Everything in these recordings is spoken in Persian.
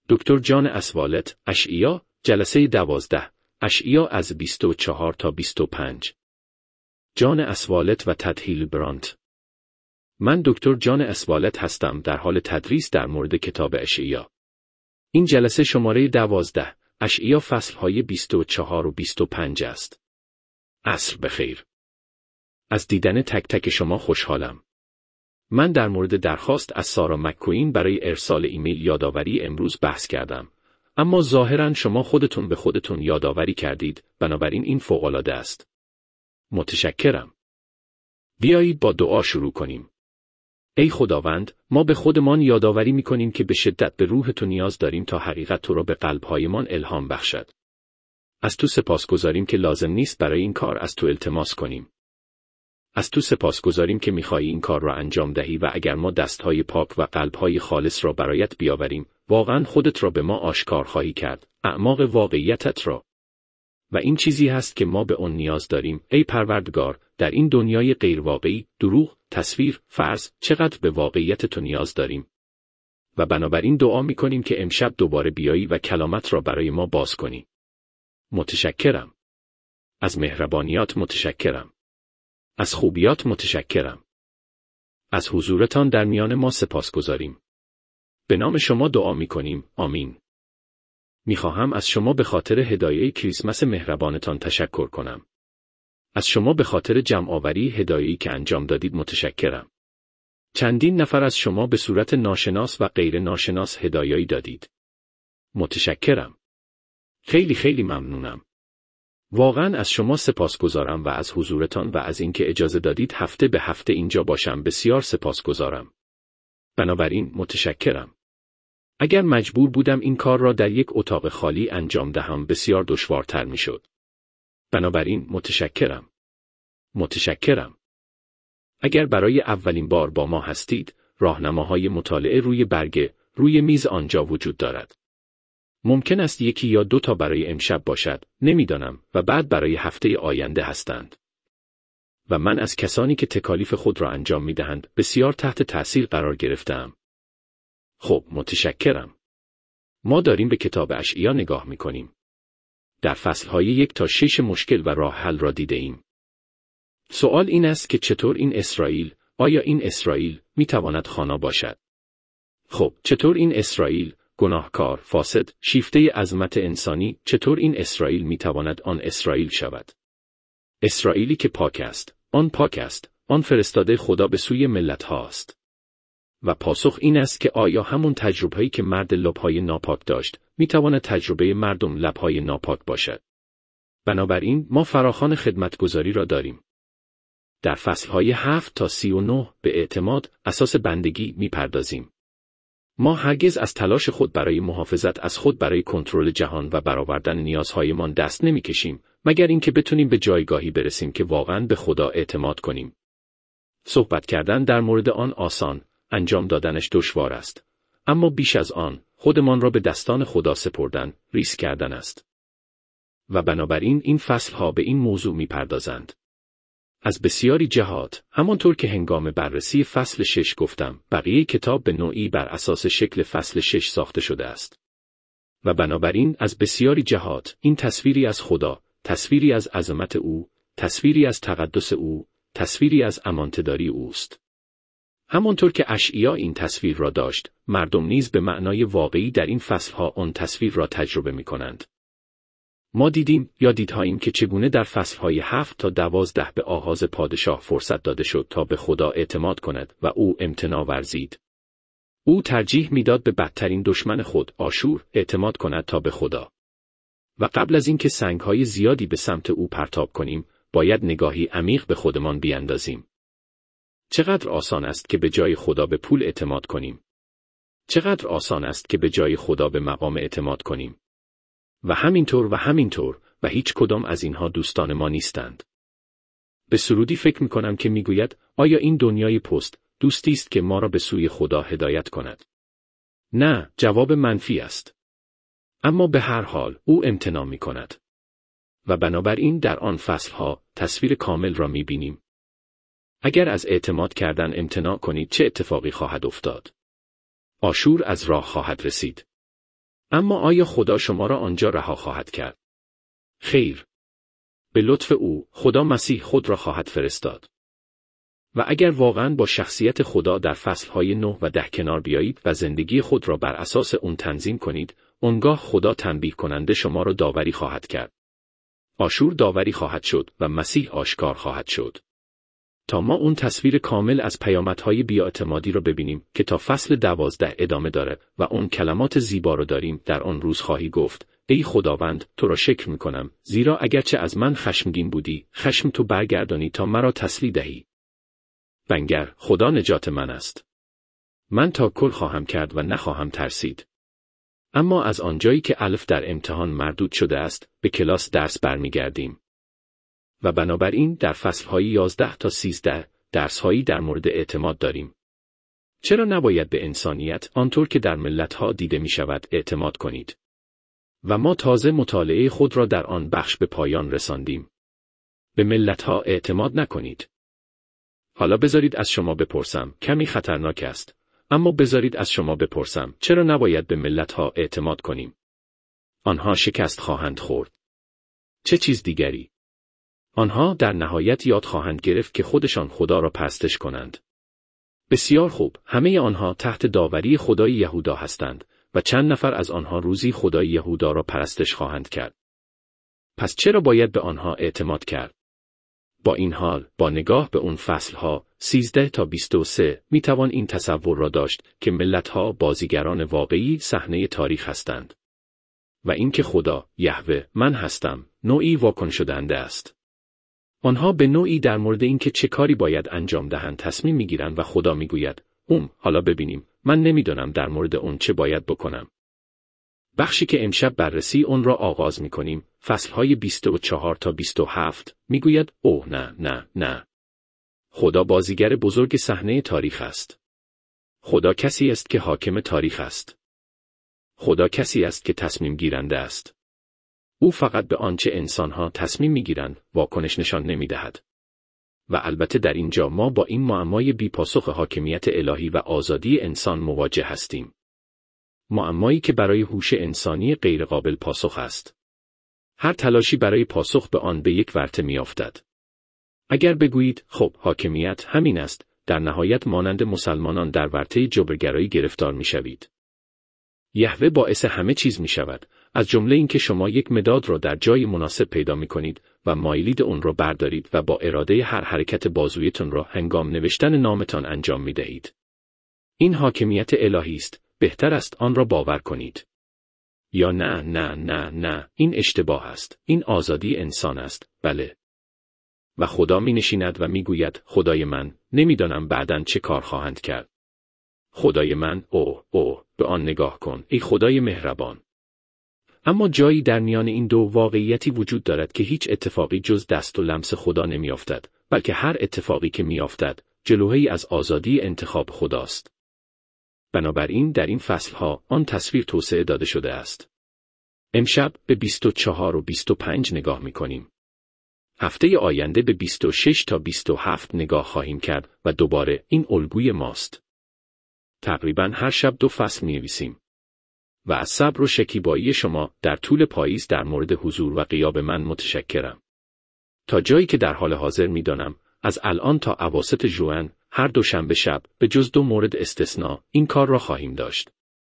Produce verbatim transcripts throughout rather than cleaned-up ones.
دکتر جان اسوالت، اشعیا، جلسه دوازده، اشعیا از بیست و چهار تا بیست و پنج. جان اسوالت و تدهیل برانت. من دکتر جان اسوالت هستم در حال تدریس در مورد کتاب اشعیا. این جلسه شماره دوازده، اشعیا فصلهای بیست و چهار و بیست و پنج است. عصر بخیر. از دیدن تک تک شما خوشحالم. من در مورد درخواست از سارا مک‌کوین برای ارسال ایمیل یادآوری امروز بحث کردم، اما ظاهراً شما خودتون به خودتون یادآوری کردید، بنابراین این فوق‌العاده است. متشکرم. بیایید با دعا شروع کنیم. ای خداوند، ما به خودمان یادآوری می‌کنیم که به شدت به روح تو نیاز داریم تا حقیقت تو را به قلب‌هایمان الهام بخشد. از تو سپاسگزاریم که لازم نیست برای این کار از تو التماس کنیم. از تو سپاسگزاریم که می‌خواهی این کار را انجام دهی و اگر ما دست‌های پاک و قلب‌های خالص را برایت بیاوریم، واقعاً خودت را به ما آشکار خواهی کرد، اعماق واقعیتت را. و این چیزی هست که ما به آن نیاز داریم، ای پروردگار، در این دنیای غیرواقعی، دروغ، تصویر، فرض، چقدر به واقعیت تو نیاز داریم. و بنابراین دعا می‌کنیم که امشب دوباره بیایی و کلامت را برای ما باز کنی. متشکرم. از مهربانیات متشکرم. از خوبیات متشکرم. از حضورتان در میان ما سپاسگزاریم. به نام شما دعا می‌کنیم. آمین. می‌خواهم از شما به خاطر هدایای کریسمس مهربانتان تشکر کنم. از شما به خاطر جمع‌آوری هدایایی که انجام دادید متشکرم. چندین نفر از شما به صورت ناشناس و غیر ناشناس هدایایی دادید. متشکرم. خیلی خیلی ممنونم. واقعاً از شما سپاسگزارم و از حضورتان و از اینکه اجازه دادید هفته به هفته اینجا باشم بسیار سپاسگزارم. بنابراین متشکرم. اگر مجبور بودم این کار را در یک اتاق خالی انجام دهم بسیار دشوارتر میشد. بنابراین متشکرم. متشکرم. اگر برای اولین بار با ما هستید، راهنماهای مطالعه روی برگه روی میز آنجا وجود دارد. ممکن است یکی یا دو تا برای امشب باشد، نمیدانم، و بعد برای هفته آینده هستند. و من از کسانی که تکالیف خود را انجام میدهند بسیار تحت تأثیر قرار گرفتم. خب، متشکرم. ما داریم به کتاب اشعیا نگاه میکنیم. در فصلهای یک تا شش مشکل و راه حل را دیده ایم. سوال این است که چطور این اسرائیل، آیا این اسرائیل میتواند خوانا باشد؟ خب، چطور این اسرائیل، گناهکار، فاسد، شیفته عظمت انسانی، چطور این اسرائیل میتواند آن اسرائیل شود؟ اسرائیلی که پاک است، آن پاک است، آن فرستاده خدا به سوی ملت هاست. و پاسخ این است که آیا همون تجربه‌ای که مرد لب‌های ناپاک داشت، میتواند تجربه مردم لب‌های ناپاک باشد؟ بنابراین ما فراخوان خدمتگزاری را داریم. در فصلهای هفت تا سی و نه به اعتماد، اساس بندگی میپردازیم. ما هرگز از تلاش خود برای محافظت از خود برای کنترل جهان و برآوردن نیازهایمان دست نمیکشیم، مگر اینکه بتونیم به جایگاهی برسیم که واقعاً به خدا اعتماد کنیم. صحبت کردن در مورد آن آسان، انجام دادنش دشوار است. اما بیش از آن، خودمان را به دستان خدا سپردن، ریسک کردن است. و بنابراین این فصلها به این موضوع میپردازند. از بسیاری جهات، همانطور که هنگام بررسی فصل شش گفتم، بقیه کتاب به نوعی بر اساس شکل فصل شش ساخته شده است. و بنابراین از بسیاری جهات، این تصویری از خدا، تصویری از عظمت او، تصویری از تقدس او، تصویری از امانتداری اوست. همانطور که اشعیا این تصویر را داشت، مردم نیز به معنای واقعی در این فصلها آن تصویر را تجربه می کنند. ما دیدیم یا دیدهاییم که چگونه در فصلهای هفت تا دوازده به آغاز پادشاه فرصت داده شد تا به خدا اعتماد کند و او امتناع ورزید. او ترجیح میداد به بدترین دشمن خود، آشور، اعتماد کند تا به خدا. و قبل از اینکه سنگهای زیادی به سمت او پرتاب کنیم، باید نگاهی عمیق به خودمان بیاندازیم. چقدر آسان است که به جای خدا به پول اعتماد کنیم. چقدر آسان است که به جای خدا به مقام اعتماد کنیم. و همینطور و همینطور و هیچ کدام از اینها دوستان ما نیستند. به سرودی فکر می‌کنم که میگوید آیا این دنیای پست دوستی است که ما را به سوی خدا هدایت کند؟ نه، جواب منفی است. اما به هر حال او امتناع می‌کند. و بنابراین در آن فصلها تصویر کامل را می‌بینیم. اگر از اعتماد کردن امتناع کنید چه اتفاقی خواهد افتاد؟ آشور از راه خواهد رسید. اما آیا خدا شما را آنجا رها خواهد کرد؟ خیر. به لطف او، خدا مسیح خود را خواهد فرستاد. و اگر واقعاً با شخصیت خدا در فصلهای نه و ده کنار بیایید و زندگی خود را بر اساس اون تنظیم کنید، اونگاه خدا تنبیه کننده شما را داوری خواهد کرد. آشور داوری خواهد شد و مسیح آشکار خواهد شد. تا ما اون تصویر کامل از پیامدهای بی‌اعتمادی را ببینیم که تا فصل دوازده ادامه داره و اون کلمات زیبا رو داریم، در آن روز خواهی گفت: ای خداوند، تو را شکر میکنم، زیرا اگرچه از من خشمگین بودی، خشم تو برگردانی تا مرا تسلی دهی. بنگر، خدا نجات من است. من تاکل خواهم کرد و نخواهم ترسید. اما از آنجایی که الف در امتحان مردود شده است، به کلاس درس برمیگردیم. و بنابراین در فصلهای یازده تا سیزده درسهایی در مورد اعتماد داریم. چرا نباید به انسانیت آنطور که در ملتها دیده می شود اعتماد کنید؟ و ما تازه مطالعه خود را در آن بخش به پایان رساندیم. به ملتها اعتماد نکنید. حالا بذارید از شما بپرسم، کمی خطرناک است، اما بذارید از شما بپرسم، چرا نباید به ملتها اعتماد کنیم؟ آنها شکست خواهند خورد. چه چیز دیگری؟ آنها در نهایت یاد خواهند گرفت که خودشان خدا را پرستش کنند. بسیار خوب، همه آنها تحت داوری خدای یهودا هستند و چند نفر از آنها روزی خدای یهودا را پرستش خواهند کرد. پس چرا باید به آنها اعتماد کرد؟ با این حال، با نگاه به اون فصلها سیزده تا بیست و سه می توان این تصور را داشت که ملتها بازیگران واقعی صحنه تاریخ هستند. و اینکه خدا، یهوه، من هستم، نوعی واکن شدنده است. آنها به نوعی در مورد اینکه چه کاری باید انجام دهند تصمیم میگیرند و خدا میگوید: اوم، حالا ببینیم، من نمیدونم در مورد اون چه باید بکنم. بخشی که امشب بررسی اون را آغاز میکنیم، فصلهای بیست و چهار تا بیست و هفت، میگوید: اوه نه نه نه. خدا بازیگر بزرگ صحنه تاریخ است. خدا کسی است که حاکم تاریخ است. خدا کسی است که تصمیم گیرنده است. او فقط به آنچه انسانها تصمیم میگیرند واکنش نشان نمیدهد. و البته در اینجا ما با این معمای بی‌پاسخ حاکمیت الهی و آزادی انسان مواجه هستیم. معمایی که برای هوش انسانی غیرقابل پاسخ است. هر تلاشی برای پاسخ به آن به یک ورطه میافتد. اگر بگویید خب حاکمیت همین است، در نهایت مانند مسلمانان در ورطه جبرگرایی گرفتار میشوید. یهوه باعث همه چیز می شود، از جمله اینکه شما یک مداد را در جای مناسب پیدا می کنید و مایلید اون را بردارید و با اراده هر حرکت بازویتون را هنگام نوشتن نامتان انجام می دهید. این حاکمیت الهی است، بهتر است آن را باور کنید. یا نه نه نه نه، این اشتباه است، این آزادی انسان است، بله. و خدا می نشیند و می گوید: خدای من، نمیدانم بعداً چه کار خواهند کرد. خدای من، اوه اوه، به آن نگاه کن، ای خدای مهربان. اما جایی در میان این دو واقعیتی وجود دارد که هیچ اتفاقی جز دست و لمس خدا نمیافتد، بلکه هر اتفاقی که میافتد، جلوهی از آزادی انتخاب خداست. بنابراین در این فصلها آن تصویر توسعه داده شده است. امشب به بیست و چهار و بیست و پنج نگاه میکنیم. هفته آینده به بیست و شش تا بیست و هفت نگاه خواهیم کرد و دوباره این الگوی ماست. تقریباً هر شب دو فصل می‌نویسیم. و از صبر و شکیبایی شما در طول پاییز در مورد حضور و غیاب من متشکرم. تا جایی که در حال حاضر می‌دانم، از الان تا اواسط ژوئن، هر دوشنبه شب، به جز دو مورد استثناء، این کار را خواهیم داشت.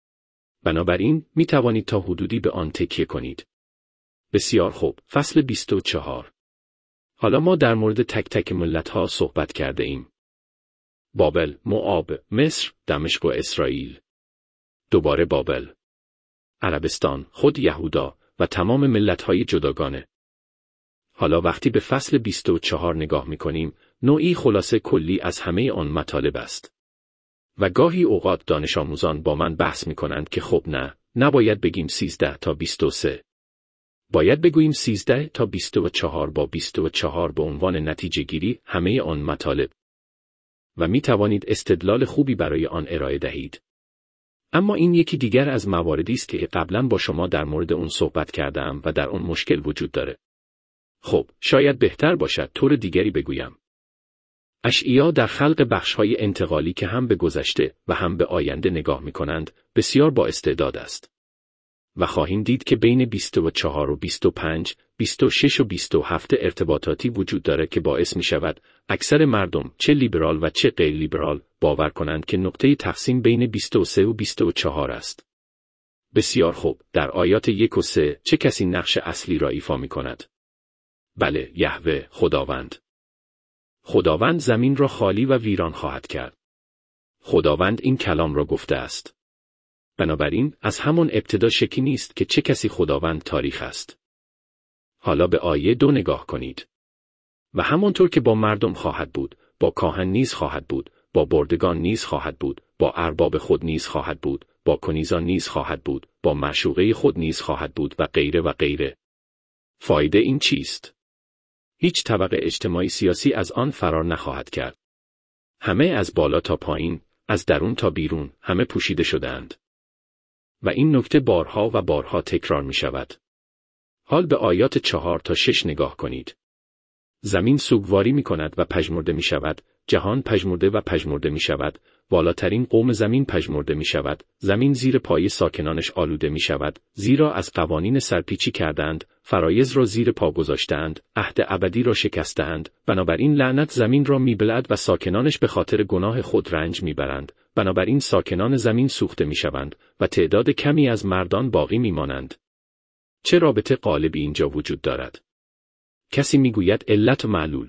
بنابراین می توانید تا حدودی به آن تکیه کنید. بسیار خوب، فصل بیست و چهار. حالا ما در مورد تک تک ملت‌ها صحبت کرده ایم. بابل، موآب، مصر، دمشق و اسرائیل. دوباره بابل. عربستان، خود یهودا و تمام ملت‌های جداگانه. حالا وقتی به فصل بیست و چهار نگاه می‌کنیم، نوعی خلاصه کلی از همه آن مطالب است. و گاهی اوقات دانش آموزان با من بحث می‌کنند که خب نه، نباید بگیم سیزده تا بیست و سه. باید بگوییم سیزده تا بیست و چهار با بیست و چهار به عنوان نتیجه گیری همه آن مطالب. و می توانید استدلال خوبی برای آن ارائه دهید. اما این یکی دیگر از مواردی است که قبلا با شما در مورد اون صحبت کردم و در اون مشکل وجود داره. خب، شاید بهتر باشد طور دیگری بگویم. اشعیا در خلق بخش‌های انتقالی که هم به گذشته و هم به آینده نگاه می‌کنند، بسیار با استعداد است. و خواهیم دید که بین بیست و چهار و بیست و پنج، بیست و شش و بیست و هفت ارتباطاتی وجود دارد که باعث می شود اکثر مردم، چه لیبرال و چه غیر لیبرال، باور کنند که نقطه تقسیم بین بیست و سه و بیست و چهار است. بسیار خوب، در آیات یک و سه چه کسی نقش اصلی را ایفا می کند؟ بله، یهوه، خداوند. خداوند زمین را خالی و ویران خواهد کرد. خداوند این کلام را گفته است. بنابراین از همان ابتدا شکی نیست که چه کسی خداوند تاریخ است. حالا به آیه دو نگاه کنید. و همانطور که با مردم خواهد بود، با کاهن نیز خواهد بود، با بردگان نیز خواهد بود، با ارباب خود نیز خواهد بود، با کنیزان نیز خواهد بود، با معشوقه خود نیز خواهد بود و غیره و غیره. فایده این چیست؟ هیچ طبقه اجتماعی سیاسی از آن فرار نخواهد کرد. همه از بالا تا پایین، از درون تا بیرون، همه پوشیده شده‌اند. و این نکته بارها و بارها تکرار می شود. حال به آیات چهار تا شش نگاه کنید. زمین سوگواری می کند و پژمرده می شود، جهان پژمرده و پژمرده می شود، بالاترین قوم زمین پژمرده می شود، زمین زیر پای ساکنانش آلوده می شود، زیرا از قوانین سرپیچی کردند، فرایض را زیر پا گذاشتند، عهد ابدی را شکستند، بنابراین لعنت زمین را می بلعد و ساکنانش به خاطر گناه خود رنج می برند، بنابراین ساکنان زمین سوخته می شوند و تعداد کمی از مردان باقی می مانند. چه رابطه غالبی اینجا وجود دارد؟ کسی می گوید علت و معلول.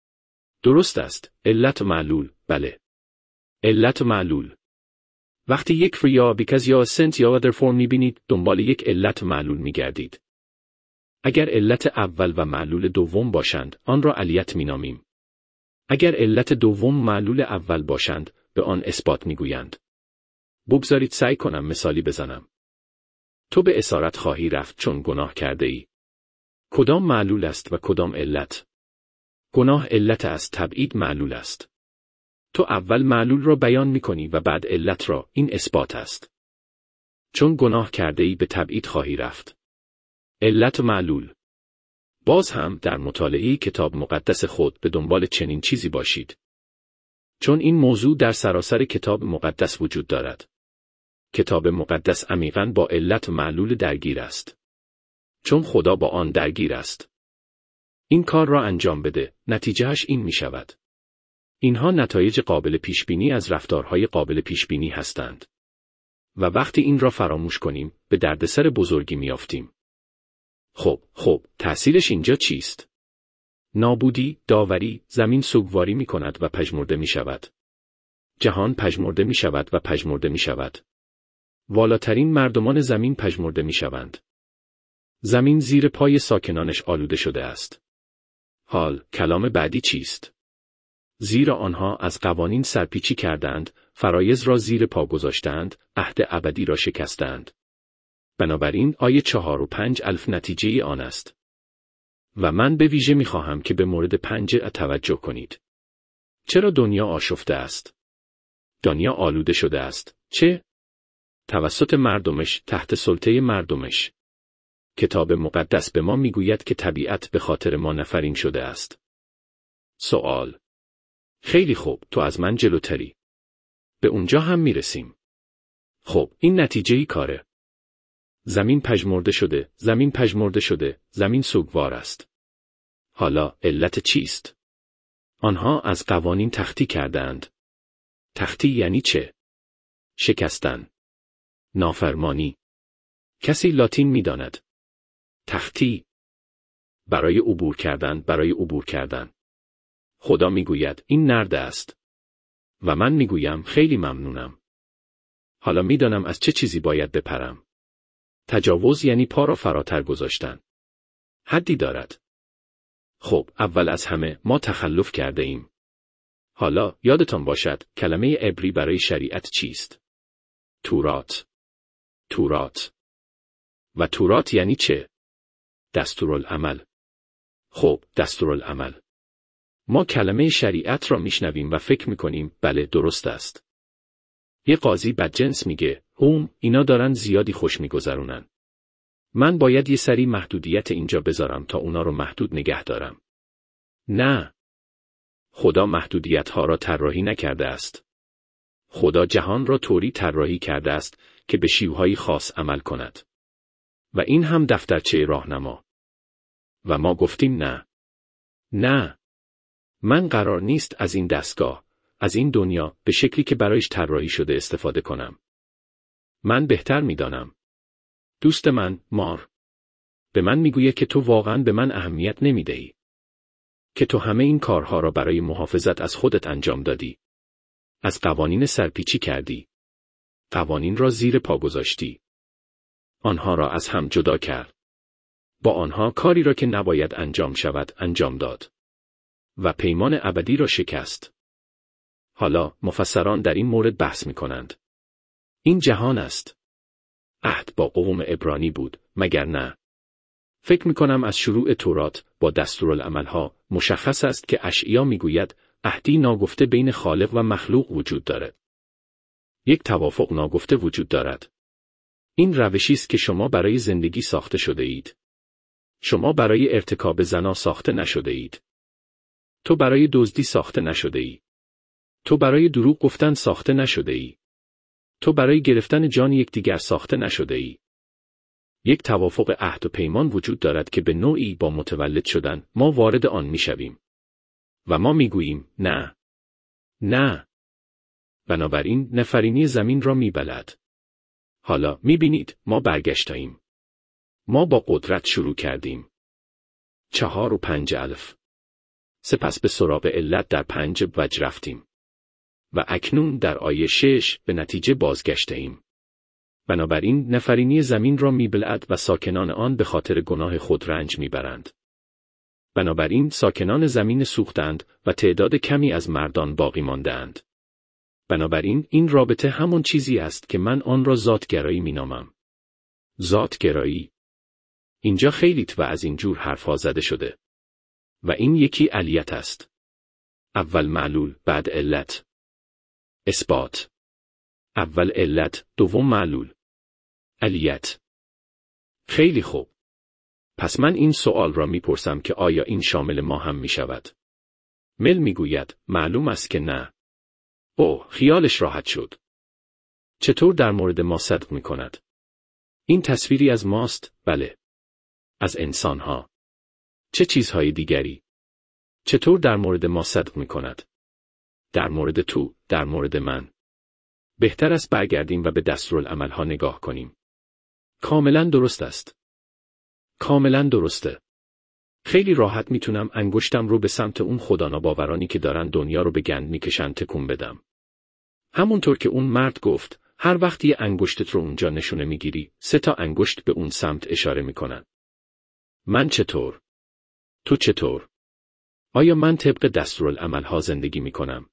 درست است، علت و معلول، بله. علت و معلول. وقتی یک for یا because یا since یا other form می‌بینید، دنبال یک علت و معلول می‌گردید. اگر علت اول و معلول دوم باشند، آن را علیت می‌نامیم. اگر علت دوم معلول اول باشند، به آن اثبات می‌گویند. بگذارید سعی کنم مثالی بزنم. تو به اسارت خواهی رفت چون گناه کرده ای. کدام معلول است و کدام علت؟ گناه علت است، تبعید معلول است. تو اول معلول را بیان می‌کنی و بعد علت را، این اثبات است. چون گناه کرده ای به تبعید خواهی رفت. علت و معلول. باز هم در مطالعه کتاب مقدس خود به دنبال چنین چیزی باشید. چون این موضوع در سراسر کتاب مقدس وجود دارد. کتاب مقدس عمیقاً با علت و معلول درگیر است. چون خدا با آن درگیر است. این کار را انجام بده، نتیجهش این می شود. اینها نتایج قابل پیشبینی از رفتارهای قابل پیشبینی هستند. و وقتی این را فراموش کنیم، به دردسر بزرگی میافتیم. خب، خب، تأثیرش اینجا چیست؟ نابودی، داوری، زمین سوگواری می کند و پژمرده می شود. جهان پژمرده می شود و پژمرده می شود. والاترین مردمان زمین پژمرده می شوند. زمین زیر پای ساکنانش آلوده شده است. حال، کلام بعدی چیست؟ زیرا آنها از قوانین سرپیچی کردند، فرایض را زیر پا گذاشتند، عهد ابدی را شکستند. بنابراین آیه چهار و پنج الف نتیجه آن است. و من به ویژه می خواهم که به مورد پنج توجه کنید. چرا دنیا آشفته است؟ دنیا آلوده شده است. چه؟ توسط مردمش، تحت سلطه مردمش. کتاب مقدس به ما می گوید که طبیعت به خاطر ما نفرین شده است. سوال. خیلی خوب، تو از من جلوتری. به اونجا هم می رسیم. خب، این نتیجه‌ای کاره. زمین پژمرده شده، زمین پژمرده شده، زمین سوگوار است. حالا علت چیست؟ آنها از قوانین تخطی کردند. تخطی یعنی چه؟ شکستن. نافرمانی. کسی لاتین می داند. تخطی. برای عبور کردن، برای عبور کردن. خدا می گوید این نرد است. و من می گویم خیلی ممنونم. حالا می دانم از چه چیزی باید بپرم. تجاوز یعنی پا را فراتر گذاشتن. حدی دارد. خب، اول از همه ما تخلف کرده ایم. حالا یادتان باشد کلمه عبری برای شریعت چیست؟ تورات. تورات. و تورات یعنی چه؟ دستورالعمل. خب، دستورالعمل. ما کلمه شریعت را میشنویم و فکر میکنیم بله درست است. یه قاضی بدجنس میگه هم اینا دارن زیادی خوش میگذرونن. من باید یه سری محدودیت اینجا بذارم تا اونا رو محدود نگه دارم. نه. خدا محدودیت ها را طراحی نکرده است. خدا جهان را طوری طراحی کرده است که به شیوه‌های خاص عمل کند. و این هم دفترچه راهنما. و ما گفتیم نه. نه. من قرار نیست از این دستگاه، از این دنیا به شکلی که برایش طراحی شده استفاده کنم. من بهتر میدانم. دوست من، مار، به من میگوید که تو واقعاً به من اهمیت نمیدهی. که تو همه این کارها را برای محافظت از خودت انجام دادی. از قوانین سرپیچی کردی. قوانین را زیر پا گذاشتی. آنها را از هم جدا کرد. با آنها کاری را که نباید انجام شود انجام داد. و پیمان ابدی را شکست. حالا مفسران در این مورد بحث می کنند. این جهان است. عهد با قوم عبرانی بود، مگر نه؟ فکر می کنم از شروع تورات با دستورالعملها مشخص است که اشعیا می گوید عهدی ناگفته بین خالق و مخلوق وجود دارد. یک توافق ناگفته وجود دارد. این روشی است که شما برای زندگی ساخته شده اید. شما برای ارتکاب زنا ساخته نشده اید. تو برای دزدی ساخته نشده ای. تو برای دروغ گفتن ساخته نشده ای. تو برای گرفتن جان یکدیگر ساخته نشده ای. یک توافق عهد و پیمان وجود دارد که به نوعی با متولد شدن ما وارد آن میشویم. و ما میگوییم نه. نه. بنابراین نفرینی زمین را میبلد. حالا میبینید ما برگشتیم. ما با قدرت شروع کردیم. چهار و پنج الف. سپس به سراغ علت در پنج وجه رفتیم. و اکنون در آیه شش به نتیجه بازگشتیم. بنابراین نفرینی زمین را میبلعد و ساکنان آن به خاطر گناه خود رنج میبرند. بنابراین ساکنان زمین سوختند و تعداد کمی از مردان باقی ماندند. بنابراین این رابطه همون چیزی است که من آن را ذاتگرایی مینامم. ذاتگرایی. اینجا خیلی و از این جور حرفا زده شده. و این یکی علیت است. اول معلول، بعد علت. اثبات. اول علت، دوم معلول. علیت. خیلی خوب. پس من این سوال را میپرسم که آیا این شامل ما هم میشود؟ مل میگوید معلوم است که نه. اوه، خیالش راحت شد. چطور در مورد ما صدق میکند؟ این تصویری از ماست، بله. از انسانها. چه چیزهای دیگری؟ چطور در مورد ما صدق میکند؟ در مورد تو، در مورد من. بهتر است برگردیم و به دستورالعملها نگاه کنیم. کاملا درست است. کاملا درسته. خیلی راحت میتونم انگشتم رو به سمت اون خداناباورانی که دارن دنیا رو به گند میکشن تکون بدم. همونطور که اون مرد گفت، هر وقت یه انگشتت رو اونجا نشونه میگیری، سه تا انگشت به اون سمت اشاره میکنن. من چطور؟ تو چطور؟ آیا من طبق دستورالعملها زندگی میکنم؟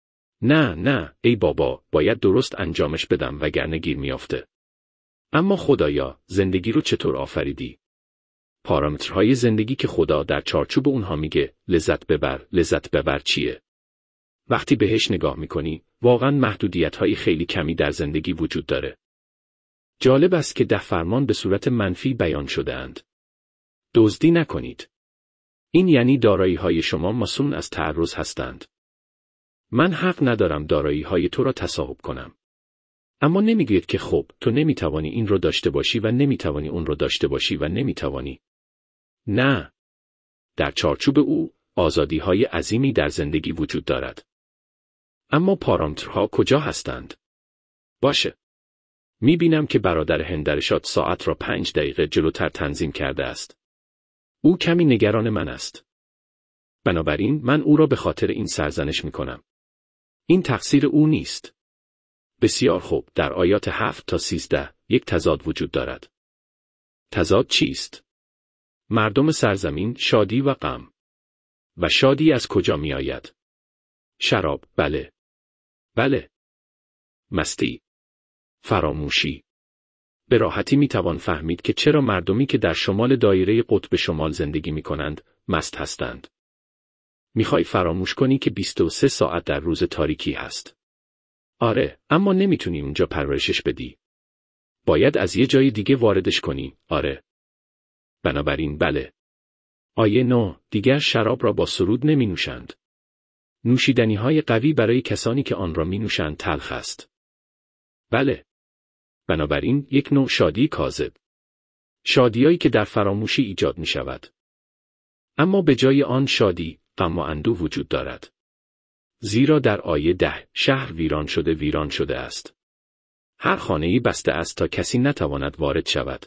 نه نه، ای بابا، باید درست انجامش بدم وگرنه گیر میافته. اما خدایا، زندگی رو چطور آفریدی؟ پارامترهای زندگی که خدا در چارچوب اونها میگه لذت ببر، لذت ببر چیه؟ وقتی بهش نگاه میکنی، واقعا محدودیت‌های خیلی کمی در زندگی وجود داره. جالب است که ده فرمان به صورت منفی بیان شده اند. دزدی نکنید. این یعنی دارایی‌های شما مصون از تعرض هستند. من حق ندارم دارایی‌های تو را تصاحب کنم. اما نمیگید که خب تو نمیتوانی این رو داشته باشی و نمیتوانی اون رو داشته باشی و نمیتوانی. نه. در چارچوب او، آزادی‌های عظیمی در زندگی وجود دارد. اما پارامترها کجا هستند؟ باشه. میبینم که برادر هندرشات ساعت را پنج دقیقه جلوتر تنظیم کرده است. او کمی نگران من است. بنابراین من او را به خاطر این سرزنش میکنم. این تقصیر او نیست. بسیار خوب، در آیات هفت تا سیزده یک تضاد وجود دارد. تضاد چیست؟ مردم سرزمین شادی و غم. و شادی از کجا می آید؟ شراب، بله. بله. مستی. فراموشی. به راحتی می توان فهمید که چرا مردمی که در شمال دایره قطب شمال زندگی می کنند، مست هستند. می خوای فراموش کنی که بیست و سه ساعت در روز تاریکی هست. آره، اما نمیتونی اونجا پرورشش بدی. باید از یه جای دیگه واردش کنی، آره. بنابراین بله. آیه نه، دیگر شراب را با سرود نمی نوشند. نوشیدنی‌های قوی برای کسانی که آن را می نوشند تلخ است. بله. بنابراین یک نوع شادی کاذب. شادیایی که در فراموشی ایجاد می شود. اما به جای آن شادی، غم و اندوه وجود دارد. زیرا در آیه ده، شهر ویران شده ویران شده است. هر خانه‌ای بسته است تا کسی نتواند وارد شود.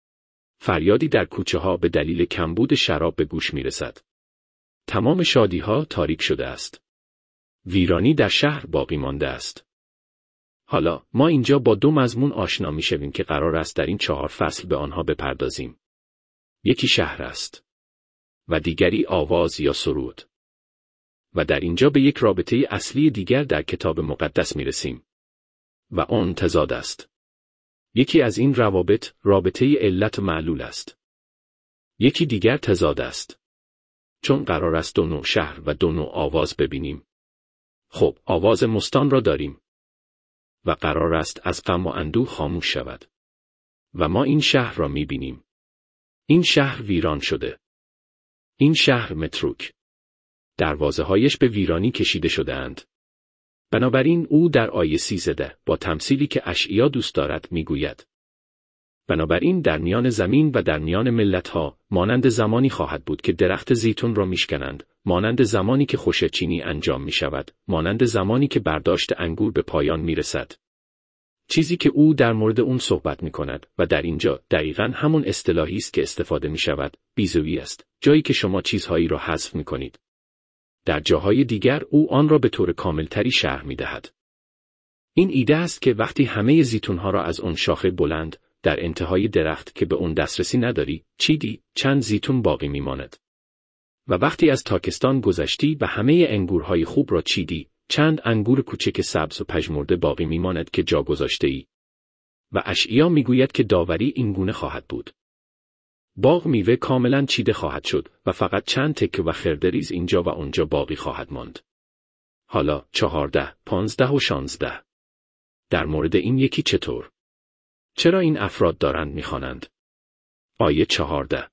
فریادی در کوچه ها به دلیل کمبود شراب به گوش می رسد. تمام شادی ها تاریک شده است. ویرانی در شهر باقی مانده است. حالا ما اینجا با دو مضمون آشنا می شویم که قرار است در این چهار فصل به آنها بپردازیم. یکی شهر است و دیگری آواز یا سرود. و در اینجا به یک رابطه اصلی دیگر در کتاب مقدس می رسیم. و آن تضاد است. یکی از این روابط رابطه علت و معلول است. یکی دیگر تضاد است. چون قرار است دو نوع شهر و دو نوع آواز ببینیم. خب آواز مستان را داریم. و قرار است از غم و اندوه خاموش شود. و ما این شهر را می بینیم. این شهر ویران شده. این شهر متروک. دروازه هایش به ویرانی کشیده شده اند. بنابراین او در آیه سیزده با تمثیلی که اشعیا دوست دارد می گوید. بنابراین در میان زمین و در میان ملتها مانند زمانی خواهد بود که درخت زیتون را میشکنند، مانند زمانی که خوشچینی انجام می شود، مانند زمانی که برداشت انگور به پایان می رسد. چیزی که او در مورد اون صحبت می کند و در اینجا دقیقاً همون اصطلاحی است که استفاده می شود، بیزویی است، جایی که شما چیزهایی را حذف می کنید. در جاهای دیگر او آن را به طور کاملتری شرح می دهد. این ایده است که وقتی همه زیتونها را از اون شاخه بلند در انتهای درخت که به اون دسترسی نداری، چیدی، چند زیتون باقی می ماند. و وقتی از تاکستان گذشتی و همه انگورهای خوب را چیدی، چند انگور کوچک سبز و پژمرده باقی می ماند که جا گذاشته ای. و اشعیا می گوید که داوری این گونه خواهد بود. باغ میوه کاملا چیده خواهد شد و فقط چند تکه و خردریز اینجا و اونجا باقی خواهد ماند. حالا چهارده، پانزده و شانزده. در مورد این یکی چطور؟ چرا این افراد دارند میخوانند؟ آیه چهارده.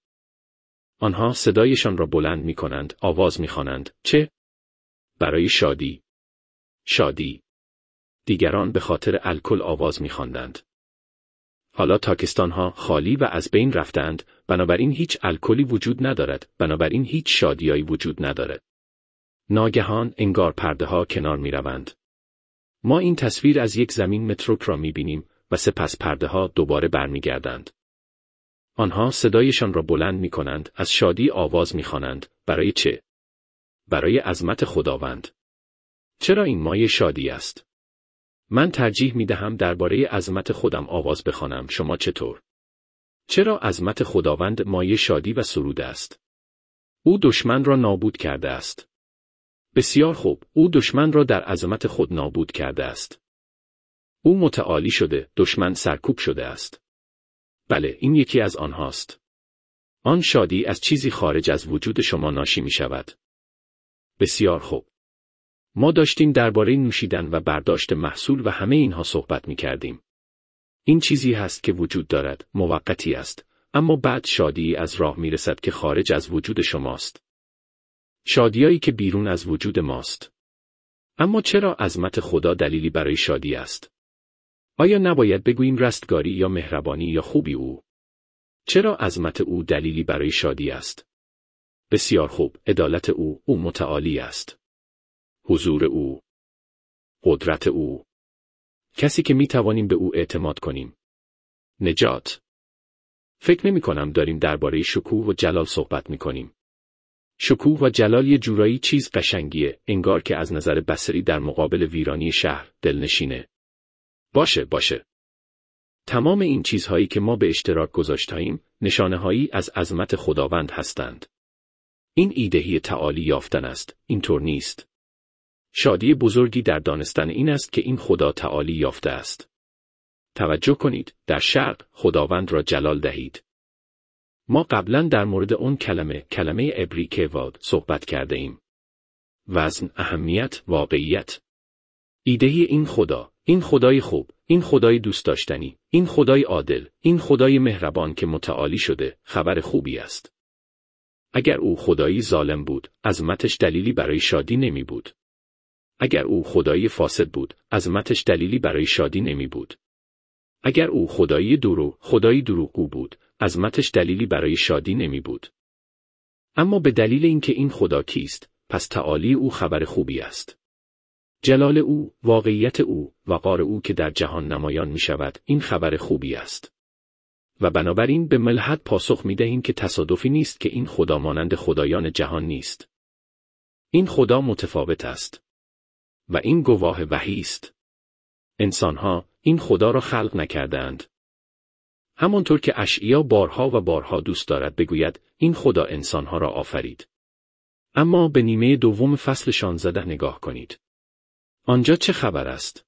آنها صدایشان را بلند میکنند، آواز میخوانند. چه؟ برای شادی. شادی. دیگران به خاطر الکل آواز میخواندند. حالا تاکستانها خالی و از بین رفتند، بنابراین هیچ الکلی وجود ندارد، بنابراین هیچ شادیایی وجود ندارد. ناگهان انگار پرده ها کنار می روند. ما این تصویر از یک زمین متروک را می بینیم و سپس پرده ها دوباره برمیگردند. آنها صدایشان را بلند می کنند، از شادی آواز می خوانند. برای چه؟ برای عظمت خداوند. چرا این مایه شادی است؟ من ترجیح می دهم درباره عظمت خودم آواز بخوانم. شما چطور؟ چرا عظمت خداوند مایه شادی و سرود است؟ او دشمن را نابود کرده است. بسیار خوب، او دشمن را در عظمت خود نابود کرده است. او متعالی شده، دشمن سرکوب شده است. بله، این یکی از آنهاست. آن شادی از چیزی خارج از وجود شما ناشی می شود. بسیار خوب. ما داشتیم درباره نوشیدن و برداشت محصول و همه اینها صحبت می کردیم. این چیزی هست که وجود دارد، موقتی است، اما بعد شادی از راه می رسد که خارج از وجود شماست. شادیایی که بیرون از وجود ماست. اما چرا عظمت خدا دلیلی برای شادی است؟ آیا نباید بگوییم رستگاری یا مهربانی یا خوبی او؟ چرا عظمت او دلیلی برای شادی است؟ بسیار خوب، عدالت او، او متعالی است. حضور او، قدرت او، کسی که می توانیم به او اعتماد کنیم. نجات. فکر نمی کنم داریم درباره شکوه و جلال صحبت می کنیم. شکوه و جلال یه جورایی چیز قشنگیه، انگار که از نظر بصری در مقابل ویرانی شهر دلنشینه. باشه باشه. تمام این چیزهایی که ما به اشتراک گذاشتیم، نشانه‌هایی از عظمت خداوند هستند. این ایدهی تعالی یافتن است، اینطور نیست. شادی بزرگی در دانستن این است که این خدا تعالی یافته است. توجه کنید، در شرق خداوند را جلال دهید. ما قبلا در مورد اون کلمه، کلمه عبری کواد صحبت کرده ایم. وزن، اهمیت، واقعیت. ایدهی این خدا، این خدای خوب، این خدای دوست داشتنی، این خدای عادل، این خدای مهربان که متعالی شده، خبر خوبی است. اگر او خدایی ظالم بود، عظمتش دلیلی برای شادی نمی بود. اگر او خدایی فاسد بود، عظمتش دلیلی برای شادی نمی بود. اگر او خدایی دروغ، خدایی دروغگو بود، عظمتش دلیلی برای شادی نمی بود. اما به دلیل اینکه این خدا کیست، پس تعالی او خبر خوبی است. جلال او، واقعیت او، وقار او که در جهان نمایان می شود، این خبر خوبی است. و بنابراین به ملحد پاسخ می دهیم که تصادفی نیست که این خدا مانند خدایان جهان نیست. این خدا متفاوت است. و این گواه وحی است. انسانها این خدا را خلق نکردند. همانطور که اشعیا بارها و بارها دوست دارد بگوید این خدا انسانها را آفرید. اما به نیمه دوم فصل شانزده نگاه کنید. آنجا چه خبر است؟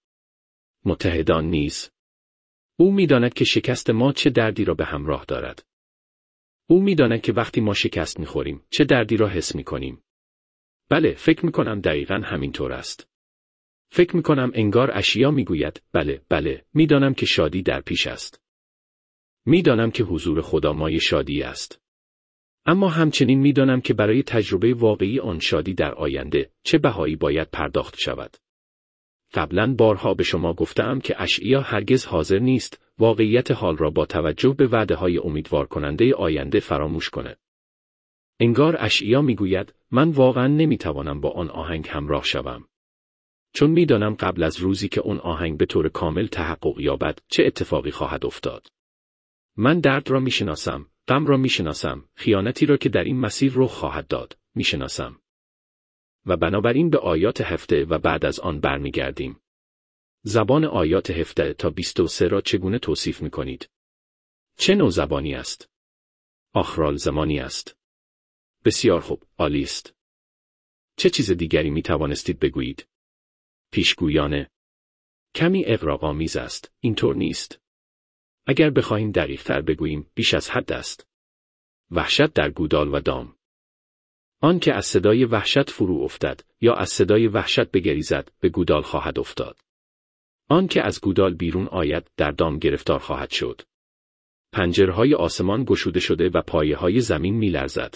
متحدان نیز. او می‌داند که شکست ما چه دردی را به همراه دارد. او می‌داند که وقتی ما شکست می‌خوریم چه دردی را حس می‌کنیم. بله، فکر می‌کنم دقیقاً همینطور است. فکر می‌کنم انگار اشعیا می‌گوید بله، بله، می‌دانم که شادی در پیش است. می‌دانم که حضور خدا مایه شادی است. اما همچنین می‌دانم که برای تجربه واقعی آن شادی در آینده چه بهایی باید پرداخت شود. قبلاً بارها به شما گفتم که اشعیا هرگز حاضر نیست واقعیت حال را با توجه به وعده‌های امیدوار کننده آینده فراموش کند. انگار اشعیا می‌گوید من واقعاً نمی‌توانم با آن آهنگ همراه شوم. چون می‌دانم قبل از روزی که اون آهنگ به طور کامل تحقق یابد چه اتفاقی خواهد افتاد. من درد را می‌شناسم، غم را می‌شناسم، خیانتی را که در این مسیر رخ خواهد داد می‌شناسم. و بنابراین به آیات هفده و بعد از آن برمیگردیم. زبان آیات هفده تا بیست و سه را چگونه توصیف می‌کنید؟ چه نوع زبانی است؟ آخرال زمانی است. بسیار خوب، عالی است. چه چیز دیگری می توانستید بگویید؟ پیشگویانه. کمی اغراق‌آمیز است، اینطور نیست. اگر بخواهیم دقیق‌تر بگوییم، بیش از حد است. وحشت در گودال و دام. آن که از صدای وحشت فرو افتد، یا از صدای وحشت بگریزد، به گودال خواهد افتاد. آن که از گودال بیرون آید، در دام گرفتار خواهد شد. پنجرهای آسمان گشوده شده و پایه‌های زمین می‌لرزد.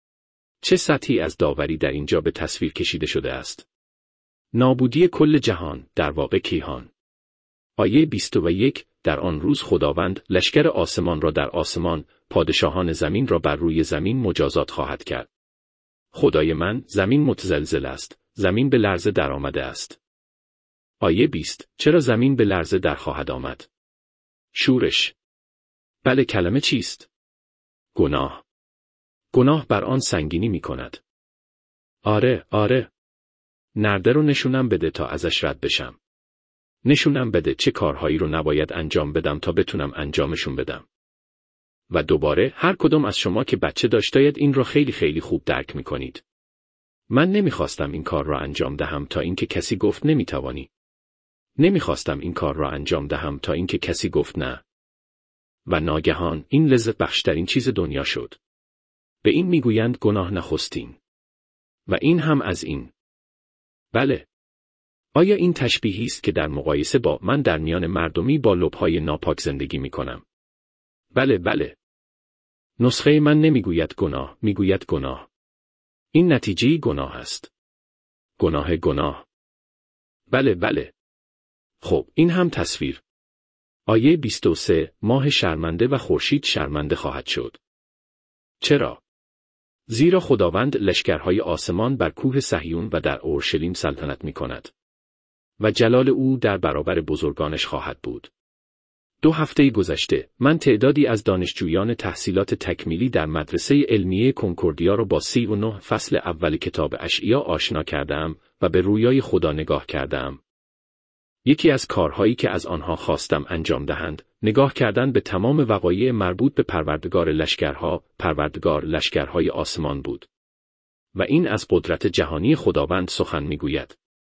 چه سطحی از داوری در اینجا به تصویر کشیده شده است. نابودی کل جهان، در واقع کیهان. آیه بیست و یک، در آن روز خداوند لشکر آسمان را در آسمان، پادشاهان زمین را بر روی زمین مجازات خواهد کرد. خدای من، زمین متزلزل است، زمین به لرزه در آمده است. آیه بیست، چرا زمین به لرزه در خواهد آمد؟ شورش. بله، کلمه چیست؟ گناه. گناه بر آن سنگینی می کند. آره، آره. نرده رو نشونم بده تا ازش رد بشم. نشونم بده چه کارهایی رو نباید انجام بدم تا بتونم انجامشون بدم. و دوباره هر کدوم از شما که بچه داشتید این رو خیلی خیلی خوب درک می کنید. من نمیخواستم این کار را انجام دهم تا اینکه کسی گفت نمیتوانی. نمیخواستم این کار را انجام دهم تا اینکه کسی گفت نه. و ناگهان این لذت بخشترین چیز دنیا شد. به این میگویند گناه نخستین. و این هم از این. بله. آیا این تشبیهی است که در مقایسه با من در میان مردمی با لب‌های ناپاک زندگی میکنم؟ بله بله. نسخه من نمیگوید گناه، میگوید گناه. این نتیجه گناه است. گناه گناه. بله بله. خب، این هم تصویر. آیه بیست و سه، ماه شرمنده و خورشید شرمنده خواهد شد. چرا؟ زیرا خداوند لشکرهای آسمان بر کوه صهیون و در اورشلیم سلطنت می کند. و جلال او در برابر بزرگانش خواهد بود. دو هفته گذشته، من تعدادی از دانشجویان تحصیلات تکمیلی در مدرسه علمیه کنکوردیا را با سی و نه فصل اول کتاب اشعیا آشنا کردم و به رویای خدا نگاه کردم. یکی از کارهایی که از آنها خواستم انجام دهند، نگاه کردن به تمام وقایع مربوط به پروردگار لشکرها، پروردگار لشکرهای آسمان بود. و این از قدرت جهانی خداوند سخن میگوید.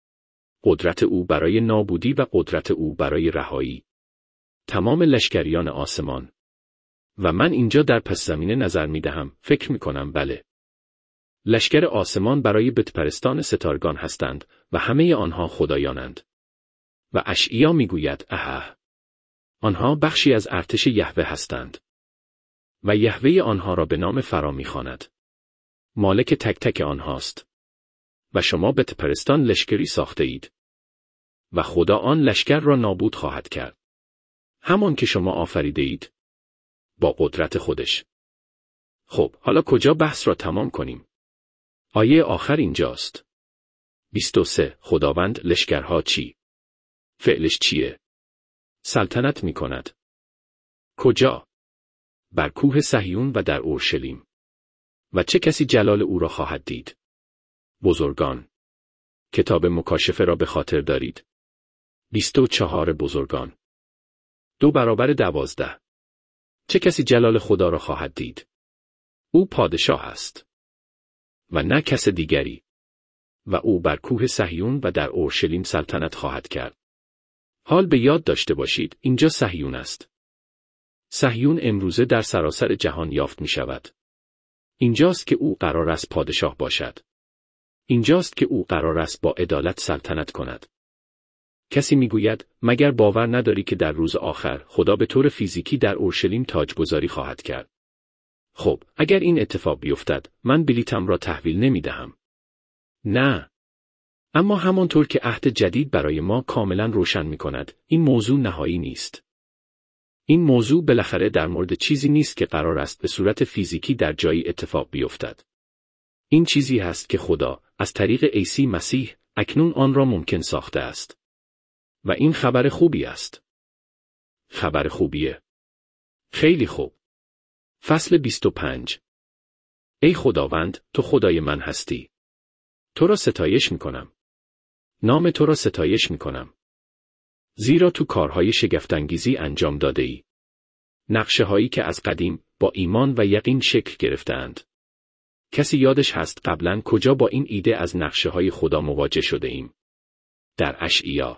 قدرت او برای نابودی و قدرت او برای رهایی. تمام لشکریان آسمان. و من اینجا در پس زمینه نظر می دهم، فکر می کنم بله. لشکر آسمان برای بتپرستان ستارگان هستند و همه آنها خدایانند. و اشعیا می گوید اها. آنها بخشی از ارتش یهوه هستند. و یهوه آنها را به نام فرا می خواند. مالک تک تک آنهاست. و شما بتپرستان لشکری ساخته اید. و خدا آن لشکر را نابود خواهد کرد. همان که شما آفریده اید. با قدرت خودش. خب، حالا کجا بحث را تمام کنیم؟ آیه آخر اینجاست. بیست و سه. خداوند لشکرها چی؟ فعلش چیه؟ سلطنت می کند. کجا؟ بر کوه صهیون و در اورشلیم. و چه کسی جلال او را خواهد دید؟ بزرگان. کتاب مکاشفه را به خاطر دارید. بیست و چهار بزرگان. دو برابر دوازده. چه کسی جلال خدا را خواهد دید؟ او پادشاه است. و نه کس دیگری. و او بر کوه صهیون و در اورشلیم سلطنت خواهد کرد. حال به یاد داشته باشید، اینجا صهیون است. صهیون امروزه در سراسر جهان یافت می شود. اینجاست که او قرار است پادشاه باشد. اینجاست که او قرار است با عدالت سلطنت کند. کسی میگوید مگر باور نداری که در روز آخر خدا به طور فیزیکی در اورشلیم تاجگذاری خواهد کرد؟ خب، اگر این اتفاق بیفتد، من بلیطم را تحویل نمی دهم. نه. اما همانطور که عهد جدید برای ما کاملا روشن می کند، این موضوع نهایی نیست. این موضوع بالاخره در مورد چیزی نیست که قرار است به صورت فیزیکی در جایی اتفاق بیفتد. این چیزی هست که خدا از طریق عیسی مسیح اکنون آن را ممکن ساخته است. و این خبر خوبی است. خبر خوبیه. خیلی خوب. فصل بیست و پنج. ای خداوند، تو خدای من هستی. تو را ستایش می کنم. نام تو را ستایش می کنم. زیرا تو کارهای شگفت‌انگیزی انجام داده ای. نقشه هایی که از قدیم با ایمان و یقین شکل گرفتند. کسی یادش هست قبلا کجا با این ایده از نقشه های خدا مواجه شده ایم؟ در اشعیا.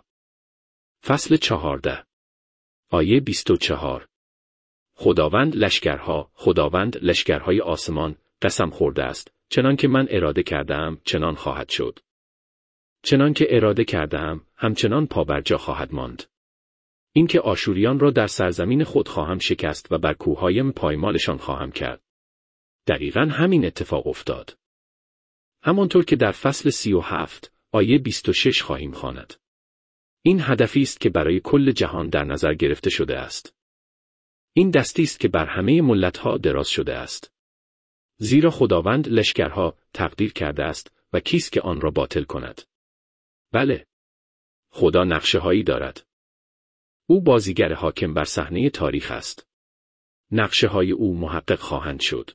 فصل چهارده. آیه بیست و چهار. خداوند لشکرها، خداوند لشکرهای آسمان، قسم خورده است، چنان که من اراده کردم، چنان خواهد شد. چنان که اراده کردم، همچنان پابرجا خواهد ماند. این که آشوریان را در سرزمین خود خواهم شکست و بر کوههایم پایمالشان خواهم کرد. دقیقاً همین اتفاق افتاد. همانطور که در فصل سی و هفت، آیه بیست و شش خواهیم خواند. این هدفی است که برای کل جهان در نظر گرفته شده است. این دستی است که بر همه ملت‌ها دراز شده است. زیرا خداوند لشکرها تقدیر کرده است و کیست که آن را باطل کند؟ بله. خدا نقشه هایی دارد. او بازیگر حاکم بر صحنه تاریخ است. نقشه های او محقق خواهند شد.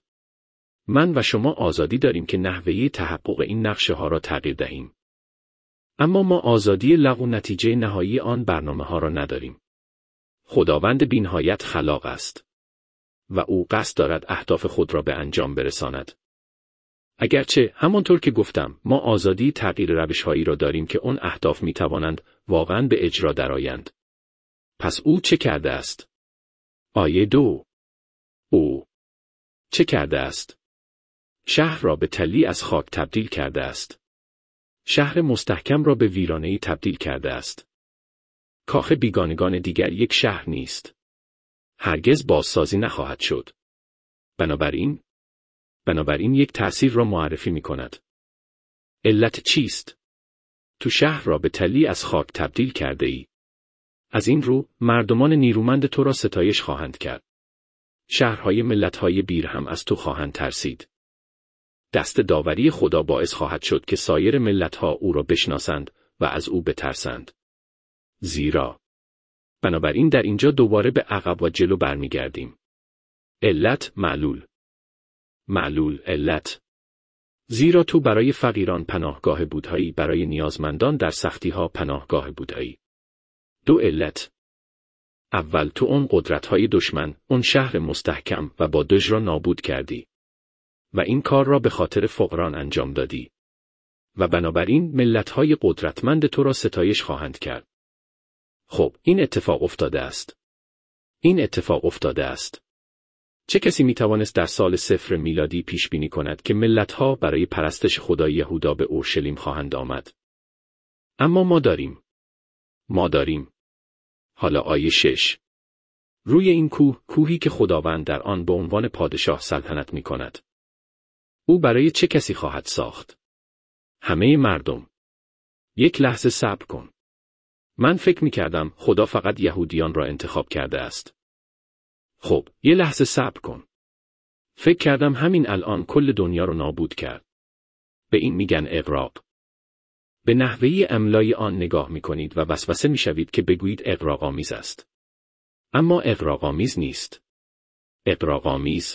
من و شما آزادی داریم که نحوه تحقق این نقشه ها را تغییر دهیم. اما ما آزادی لغو نتیجه نهایی آن برنامه ها را نداریم. خداوند بی‌نهایت خلاق است. و او قصد دارد اهداف خود را به انجام برساند. اگرچه همانطور که گفتم ما آزادی تغییر روش‌هایی را داریم که اون اهداف می توانند واقعاً به اجرا درآیند. پس او چه کرده است؟ آیه دو. او چه کرده است؟ شهر را به تلی از خاک تبدیل کرده است. شهر مستحکم را به ویرانه‌ای تبدیل کرده است. کاخ بیگانگان دیگر یک شهر نیست. هرگز بازسازی نخواهد شد. بنابراین بنابراین یک تأثیر را معرفی می کند. علت چیست؟ تو شهر را به تلی از خاک تبدیل کرده ای. از این رو مردمان نیرومند تو را ستایش خواهند کرد. شهرهای ملتهای بیر هم از تو خواهند ترسید. دست داوری خدا باعث خواهد شد که سایر ملتها او را بشناسند و از او بترسند. زیرا بنابراین در اینجا دوباره به عقب و جلو برمیگردیم. علت معلول. معلول علت. زیرا تو برای فقیران پناهگاه بودهایی، برای نیازمندان در سختیها پناهگاه بودهایی. دو علت. اول تو اون قدرت‌های دشمن، اون شهر مستحکم و با دژ را نابود کردی. و این کار را به خاطر فقران انجام دادی. و بنابراین ملت‌های قدرتمند تو را ستایش خواهند کرد. خب، این اتفاق افتاده است. این اتفاق افتاده است. چه کسی می توانست در سال صفر میلادی پیش بینی کند که ملت‌ها برای پرستش خدای یهودا به اورشلیم خواهند آمد؟ اما ما داریم. ما داریم. حالا آیه شش. روی این کوه، کوهی که خداوند در آن به عنوان پادشاه سلطنت می کند. او برای چه کسی خواهد ساخت؟ همه مردم. یک لحظه صبر کن. من فکر می کردم خدا فقط یهودیان را انتخاب کرده است. خب، یه لحظه صبر کن. فکر کردم همین الان کل دنیا رو نابود کرد. به این میگن اغراق. به نحوه املای آن نگاه میکنید و وسوسه میشوید که بگویید اغراق‌آمیز است. اما اغراق‌آمیز نیست. اغراق‌آمیز.